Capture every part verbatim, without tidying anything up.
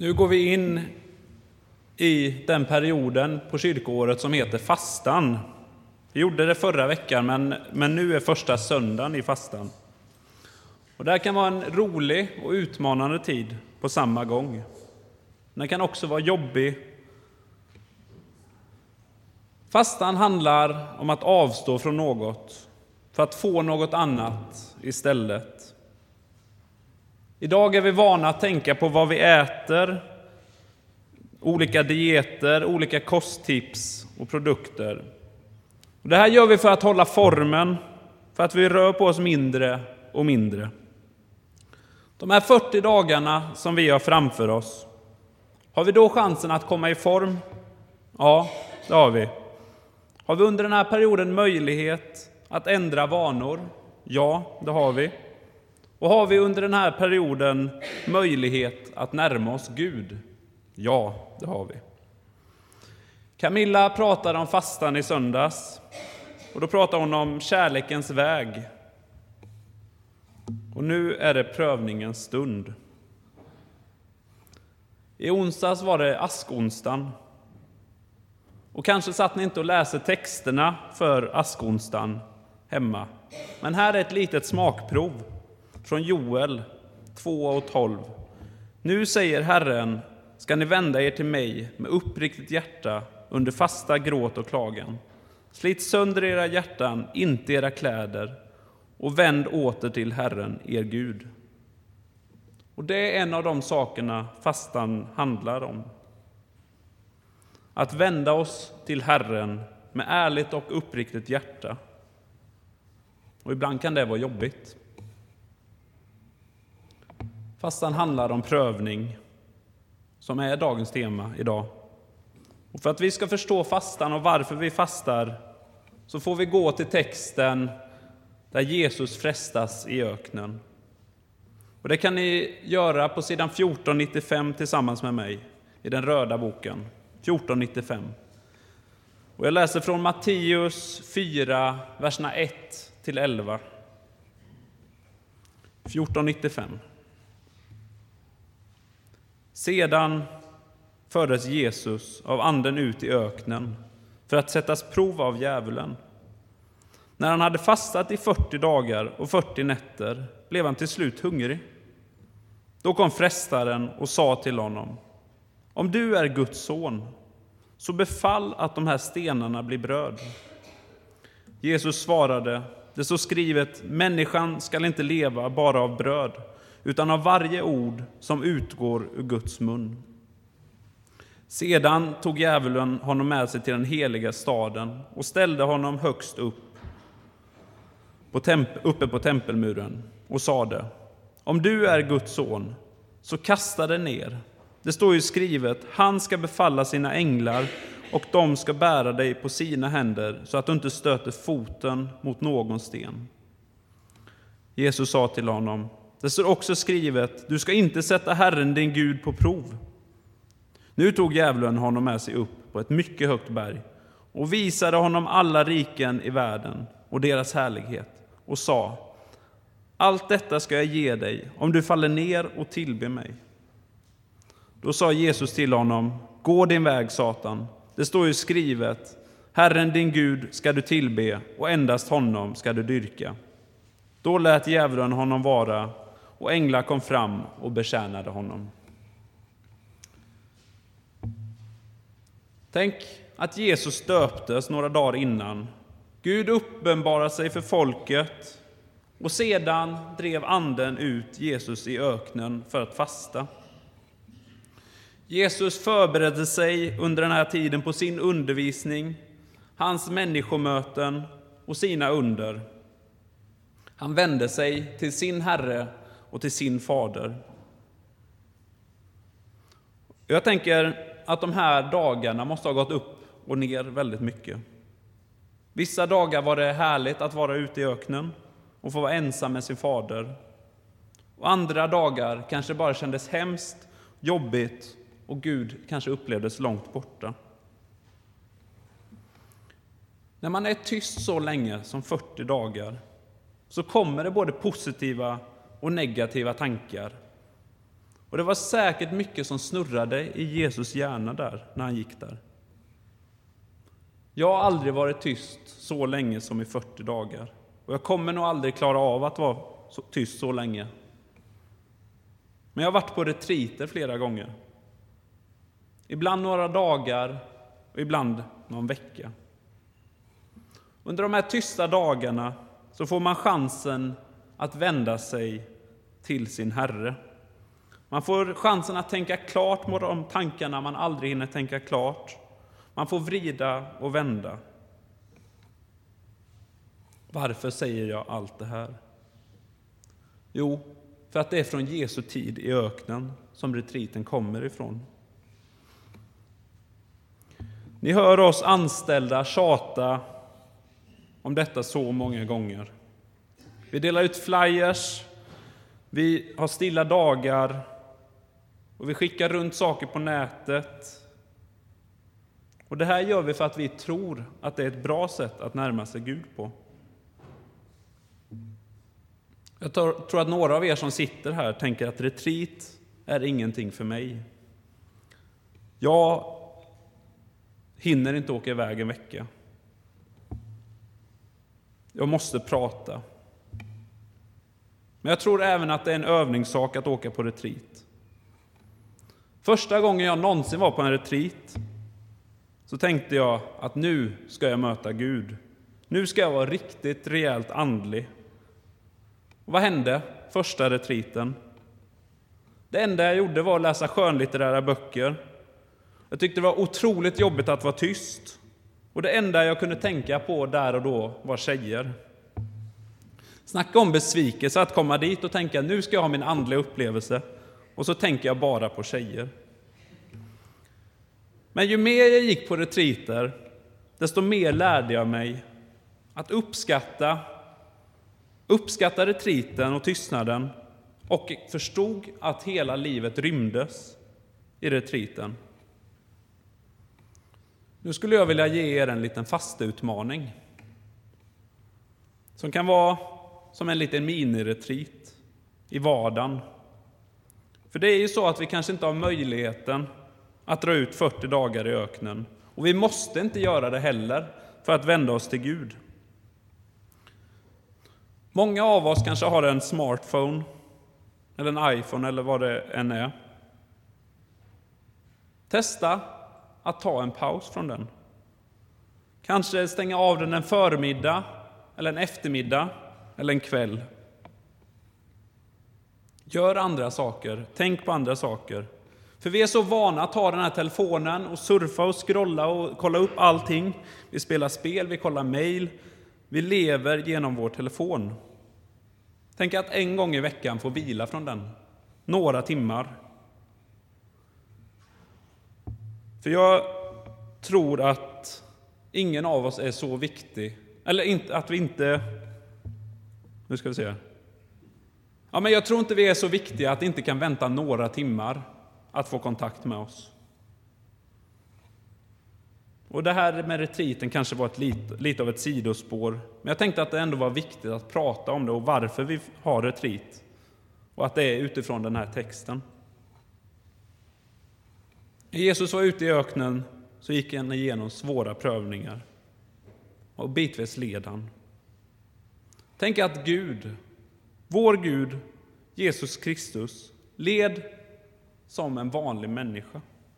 Nu går vi in i den perioden på kyrkoåret som heter fastan. Vi gjorde det förra veckan, men, men nu är första söndagen i fastan. Och det här kan vara en rolig och utmanande tid på samma gång. Den kan också vara jobbig. Fastan handlar om att avstå från något för att få något annat istället. Idag är vi vana att tänka på vad vi äter, olika dieter, olika kosttips och produkter. Och det här gör vi för att hålla formen, för att vi rör på oss mindre och mindre. De här fyrtio dagarna som vi har framför oss, har vi då chansen att komma i form? Ja, det har vi. Har vi under den här perioden möjlighet att ändra vanor? Ja, det har vi. Och har vi under den här perioden möjlighet att närma oss Gud? Ja, det har vi. Camilla pratade om fastan i söndags. Och då pratade hon om kärlekens väg. Och nu är det prövningens stund. I onsdags var det askonsdagen. Och kanske satt ni inte och läste texterna för askonsdagen hemma. Men här är ett litet smakprov från Joel två och tolv. Nu säger Herren, ska ni vända er till mig med uppriktigt hjärta under fasta gråt och klagan. Slit sönder era hjärtan, inte era kläder, och vänd åter till Herren, er Gud. Och det är en av de sakerna fastan handlar om. Att vända oss till Herren med ärligt och uppriktigt hjärta. Och ibland kan det vara jobbigt. Fastan handlar om prövning, som är dagens tema idag. Och för att vi ska förstå fastan och varför vi fastar, så får vi gå till texten där Jesus frestas i öknen. Och det kan ni göra på sidan fjorton nittiofem tillsammans med mig i den röda boken. fjorton nittiofem. Och jag läser från Matteus fyra, verserna ett till elva. fjorton nittiofem. Sedan fördes Jesus av anden ut i öknen för att sättas prov av djävulen. När han hade fastat i fyrtio dagar och fyrtio nätter blev han till slut hungrig. Då kom frestaren och sa till honom: om du är Guds son, så befall att de här stenarna blir bröd. Jesus svarade: det står skrivet, människan skall inte leva bara av bröd, utan av varje ord som utgår ur Guds mun. Sedan tog djävulen honom med sig till den heliga staden och ställde honom högst upp på temp- uppe på tempelmuren och sade: om du är Guds son, så kasta dig ner. Det står ju skrivet, han ska befalla sina änglar och de ska bära dig på sina händer så att du inte stöter foten mot någon sten. Jesus sa till honom: det står också skrivet, du ska inte sätta Herren din Gud på prov. Nu tog djävulen honom med sig upp på ett mycket högt berg och visade honom alla riken i världen och deras härlighet och sa: allt detta ska jag ge dig om du faller ner och tillber mig. Då sa Jesus till honom: gå din väg, Satan. Det står ju skrivet, Herren din Gud ska du tillbe och endast honom ska du dyrka. Då lät djävulen honom vara och änglar kom fram och betjänade honom. Tänk att Jesus döptes några dagar innan. Gud uppenbarade sig för folket och sedan drev anden ut Jesus i öknen för att fasta. Jesus förberedde sig under den här tiden på sin undervisning, hans människomöten och sina under. Han vände sig till sin Herre och till sin fader. Jag tänker att de här dagarna måste ha gått upp och ner väldigt mycket. Vissa dagar var det härligt att vara ute i öknen och få vara ensam med sin fader. Och andra dagar kanske bara kändes hemskt, jobbigt och Gud kanske upplevdes långt borta. När man är tyst så länge som fyrtio dagar så kommer det både positiva och negativa tankar. Och det var säkert mycket som snurrade i Jesus hjärna där när han gick där. Jag har aldrig varit tyst så länge som i fyrtio dagar. Och jag kommer nog aldrig klara av att vara så tyst så länge. Men jag har varit på retriter flera gånger. Ibland några dagar och ibland någon vecka. Under de här tysta dagarna så får man chansen att vända sig till sin Herre. Man får chansen att tänka klart mot de tankarna man aldrig hinner tänka klart. Man får vrida och vända. Varför säger jag allt det här? Jo, för att det är från Jesu tid i öknen som retriten kommer ifrån. Ni hör oss anställda tjata om detta så många gånger. Vi delar ut flyers, vi har stilla dagar och vi skickar runt saker på nätet. Och det här gör vi för att vi tror att det är ett bra sätt att närma sig Gud på. Jag tror att några av er som sitter här tänker att retreat är ingenting för mig. Jag hinner inte åka iväg en vecka. Jag måste prata. Men jag tror även att det är en övningssak att åka på retreat. Första gången jag någonsin var på en retreat så tänkte jag att nu ska jag möta Gud. Nu ska jag vara riktigt rejält andlig. Och vad hände första retreaten? Det enda jag gjorde var att läsa skönlitterära böcker. Jag tyckte det var otroligt jobbigt att vara tyst. Och det enda jag kunde tänka på där och då var tjejer. Snacka om besvikelse att komma dit och tänka nu ska jag ha min andliga upplevelse. Och så tänker jag bara på tjejer. Men ju mer jag gick på retreater, desto mer lärde jag mig att uppskatta, uppskatta retreaten och tystnaden och förstod att hela livet rymdes i retreaten. Nu skulle jag vilja ge er en liten fasteutmaning som kan vara som en liten miniretreat i vardagen. För det är ju så att vi kanske inte har möjligheten att dra ut fyrtio dagar i öknen. Och vi måste inte göra det heller för att vända oss till Gud. Många av oss kanske har en smartphone eller en iPhone eller vad det än är. Testa att ta en paus från den. Kanske stänga av den en förmiddag eller en eftermiddag eller en kväll. Gör andra saker, tänk på andra saker. För vi är så vana att ta den här telefonen och surfa och scrolla och kolla upp allting. Vi spelar spel, vi kollar mejl. Vi lever genom vår telefon. Tänk att en gång i veckan få vila från den. Några timmar. För jag tror att ingen av oss är så viktig. Eller inte, att vi inte... Nu ska vi se. Ja, men jag tror inte vi är så viktiga att det inte kan vänta några timmar att få kontakt med oss. Och det här med retreaten kanske var ett lite, lite av ett sidospår. Men jag tänkte att det ändå var viktigt att prata om det och varför vi har retreat. Och att det är utifrån den här texten. När Jesus var ute i öknen så gick han igenom svåra prövningar. Och bitvis led han. Tänk att Gud, vår Gud, Jesus Kristus, led som en vanlig människa.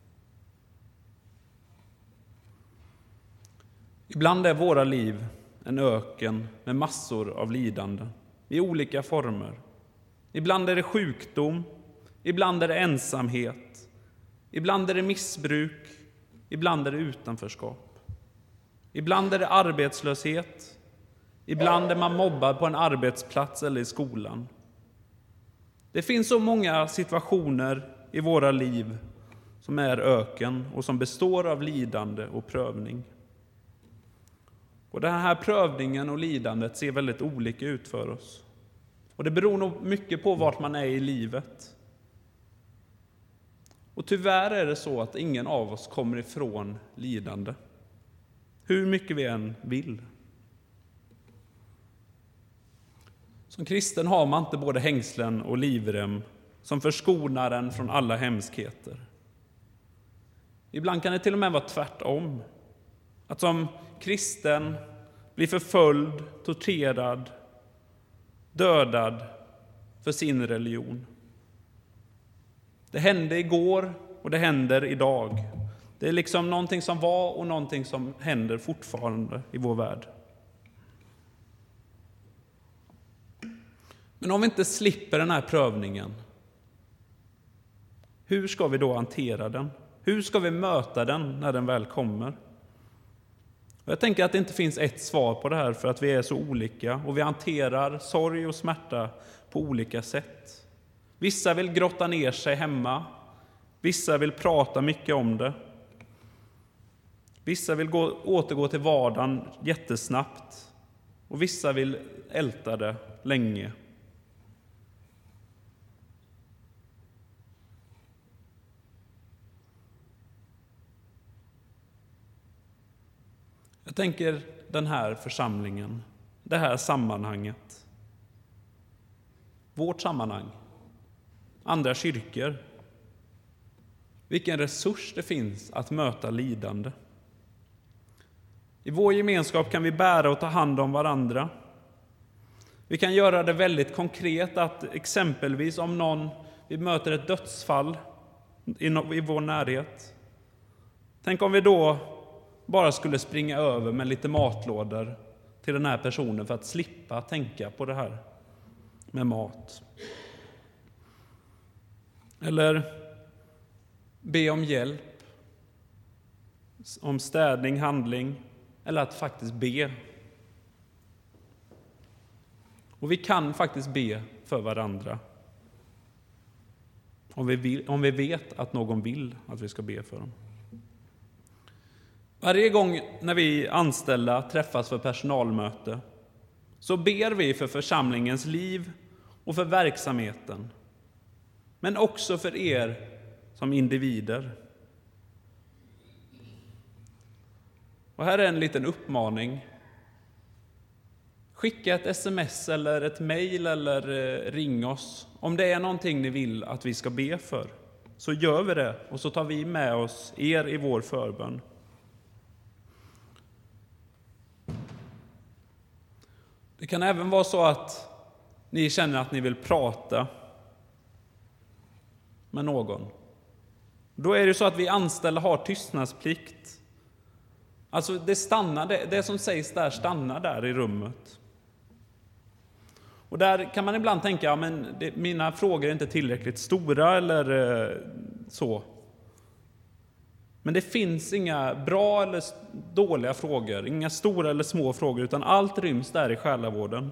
Ibland är våra liv en öken med massor av lidande i olika former. Ibland är det sjukdom, ibland är det ensamhet, ibland är det missbruk, ibland är det utanförskap. Ibland är det arbetslöshet, ibland är man mobbad på en arbetsplats eller i skolan. Det finns så många situationer i våra liv som är öken och som består av lidande och prövning. Och den här prövningen och lidandet ser väldigt olika ut för oss. Och det beror nog mycket på vart man är i livet. Och tyvärr är det så att ingen av oss kommer ifrån lidande. Hur mycket vi än vill. Som kristen har man inte både hängslen och livrem som förskonar en från alla hemskheter. Ibland kan det till och med vara tvärtom. Att som kristen bli förföljd, torterad, dödad för sin religion. Det hände igår och det händer idag. Det är liksom någonting som var och någonting som händer fortfarande i vår värld. Men om vi inte slipper den här prövningen, hur ska vi då hantera den? Hur ska vi möta den när den väl kommer? Jag tänker att det inte finns ett svar på det här, för att vi är så olika och vi hanterar sorg och smärta på olika sätt. Vissa vill grotta ner sig hemma, vissa vill prata mycket om det. Vissa vill gå, återgå till vardagen jättesnabbt och vissa vill älta det länge. Jag tänker den här församlingen, det här sammanhanget, vårt sammanhang, andra kyrkor. Vilken resurs det finns att möta lidande. I vår gemenskap kan vi bära och ta hand om varandra. Vi kan göra det väldigt konkret, att exempelvis om någon, vi möter ett dödsfall i, i vår närhet. Tänk om vi då bara skulle springa över med lite matlådor till den här personen för att slippa tänka på det här med mat. Eller be om hjälp, om städning, handling, eller att faktiskt be. Och vi kan faktiskt be för varandra. Om vi, vill, om vi vet att någon vill att vi ska be för dem. Varje gång när vi anställda träffas för personalmöte så ber vi för församlingens liv och för verksamheten. Men också för er som individer. Och här är en liten uppmaning. Skicka ett sms eller ett mejl eller ring oss. Om det är någonting ni vill att vi ska be för, så gör vi det och så tar vi med oss er i vår förbön. Det kan även vara så att ni känner att ni vill prata med någon. Då är det så att vi anställda har tystnadsplikt. Alltså det, stannar, det, det som sägs där stannar där i rummet. Och där kan man ibland tänka, ja, men det, mina frågor är inte tillräckligt stora eller eh, så. Men det finns inga bra eller dåliga frågor, inga stora eller små frågor, utan allt ryms där i själavården.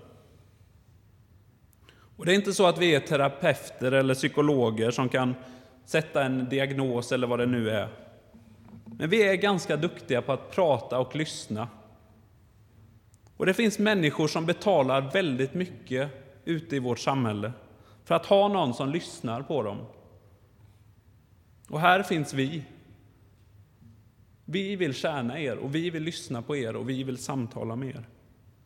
Och det är inte så att vi är terapeuter eller psykologer som kan sätta en diagnos eller vad det nu är. Men vi är ganska duktiga på att prata och lyssna. Och det finns människor som betalar väldigt mycket ute i vårt samhälle för att ha någon som lyssnar på dem. Och här finns vi. Vi vill tjäna er och vi vill lyssna på er och vi vill samtala med er.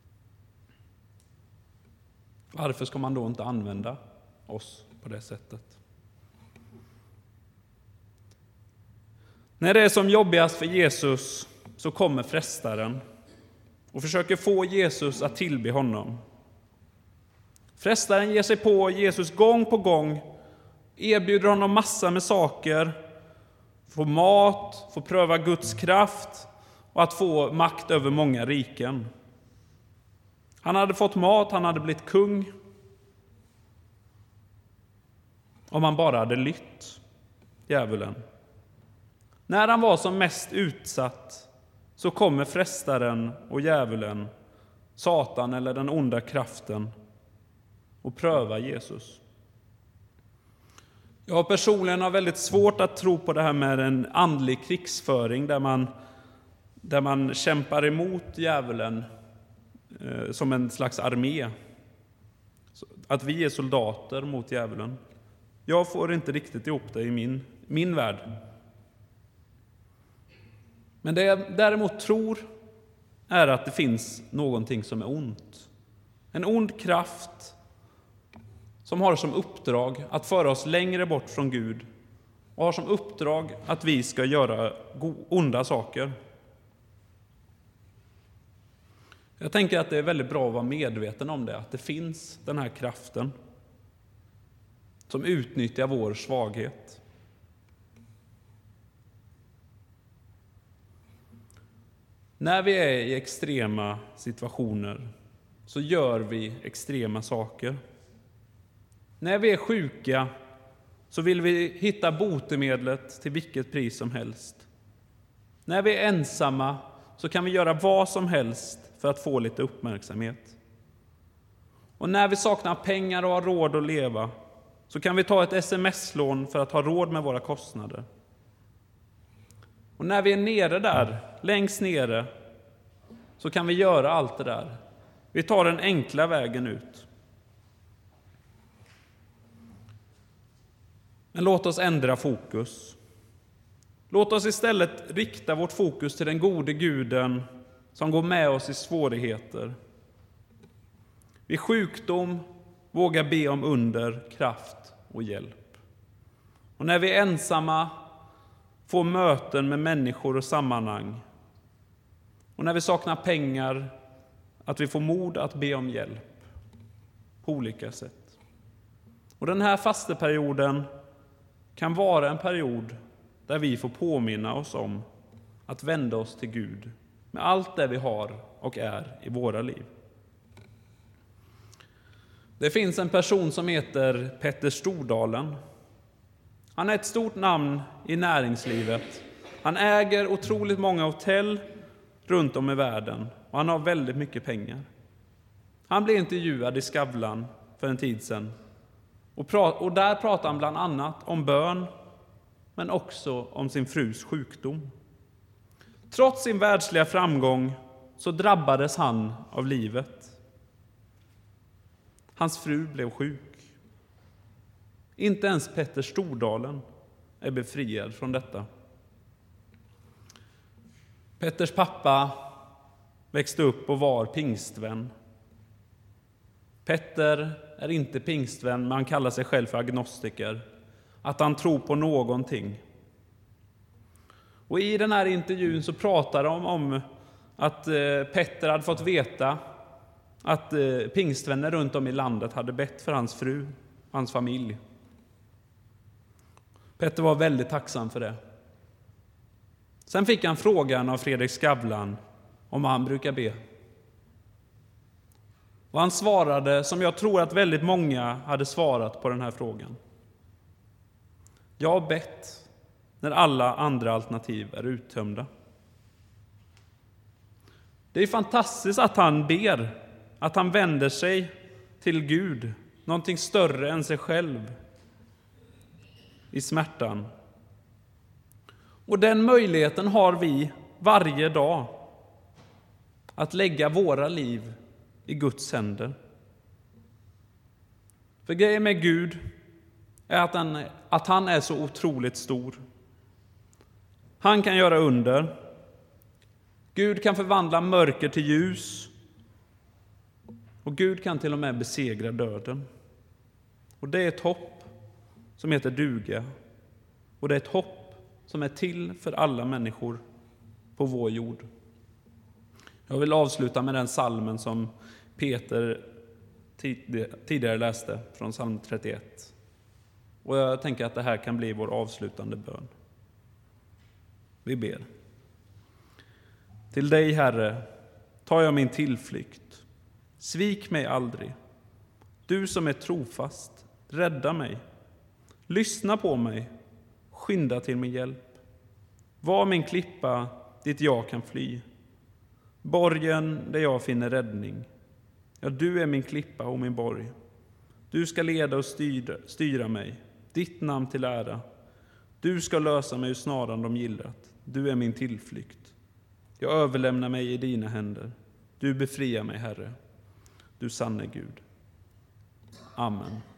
Varför ska man då inte använda oss på det sättet? När det är som jobbigast för Jesus så kommer frestaren och försöker få Jesus att tillbe honom. Frestaren ger sig på Jesus gång på gång, erbjuder honom massa med saker, få mat, få pröva Guds kraft och att få makt över många riken. Han hade fått mat, han hade blivit kung. Om han bara hade lytt djävulen. När han var som mest utsatt så kommer frestaren och djävulen, Satan eller den onda kraften, och pröva Jesus. Jag personligen har väldigt svårt att tro på det här med en andlig krigsföring där man, där man kämpar emot djävulen eh, som en slags armé. Att vi är soldater mot djävulen. Jag får inte riktigt ihop det i min, min värld. Men det jag däremot tror är att det finns någonting som är ont. En ond kraft som har som uppdrag att föra oss längre bort från Gud och har som uppdrag att vi ska göra onda saker. Jag tänker att det är väldigt bra att vara medveten om det, att det finns den här kraften som utnyttjar vår svaghet. När vi är i extrema situationer så gör vi extrema saker. När vi är sjuka så vill vi hitta botemedlet till vilket pris som helst. När vi är ensamma så kan vi göra vad som helst för att få lite uppmärksamhet. Och när vi saknar pengar och har råd att leva så kan vi ta ett sms-lån för att ha råd med våra kostnader. Och när vi är nere där, längst nere, så kan vi göra allt det där. Vi tar den enkla vägen ut. Men låt oss ändra fokus. Låt oss istället rikta vårt fokus till den gode Guden som går med oss i svårigheter. Vid sjukdom våga be om under, kraft och hjälp. Och när vi är ensamma får möten med människor och sammanhang. Och när vi saknar pengar att vi får mod att be om hjälp på olika sätt. Och den här fasteperioden kan vara en period där vi får påminna oss om att vända oss till Gud med allt det vi har och är i våra liv. Det finns en person som heter Petter Stordalen. Han är ett stort namn i näringslivet. Han äger otroligt många hotell runt om i världen och han har väldigt mycket pengar. Han blev intervjuad i Skavlan för en tid sedan. Och, pra- och där pratar han bland annat om bön, men också om sin frus sjukdom. Trots sin världsliga framgång så drabbades han av livet. Hans fru blev sjuk. Inte ens Petter Stordalen är befriad från detta. Petters pappa växte upp och var pingstvän. Petter är inte pingstvän, men han kallar sig själv för agnostiker. Att han tror på någonting. Och i den här intervjun så pratar de om att Petter hade fått veta att pingstvänner runt om i landet hade bett för hans fru, hans familj. Petter var väldigt tacksam för det. Sen fick han frågan av Fredrik Skavlan om han brukar be. Och han svarade som jag tror att väldigt många hade svarat på den här frågan. Jag har bett när alla andra alternativ är uttömda. Det är fantastiskt att han ber, att han vänder sig till Gud, någonting större än sig själv i smärtan. Och den möjligheten har vi varje dag att lägga våra liv i Guds händer. För grejen med Gud är att han, att han är så otroligt stor. Han kan göra under. Gud kan förvandla mörker till ljus. Och Gud kan till och med besegra döden. Och det är ett hopp som heter duga. Och det är ett hopp som är till för alla människor på vår jord. Jag vill avsluta med den salmen som Peter tidigare läste från psalm trettioett. Och jag tänker att det här kan bli vår avslutande bön. Vi ber. Till dig, Herre, tar jag min tillflykt. Svik mig aldrig. Du som är trofast, rädda mig. Lyssna på mig. Skynda till min hjälp. Var min klippa dit jag kan fly. Borgen där jag finner räddning. Ja, du är min klippa och min borg. Du ska leda och styra, styra mig. Ditt namn till ära. Du ska lösa mig ur snaran de gillrat. Du är min tillflykt. Jag överlämnar mig i dina händer. Du befriar mig, Herre. Du sanne Gud. Amen.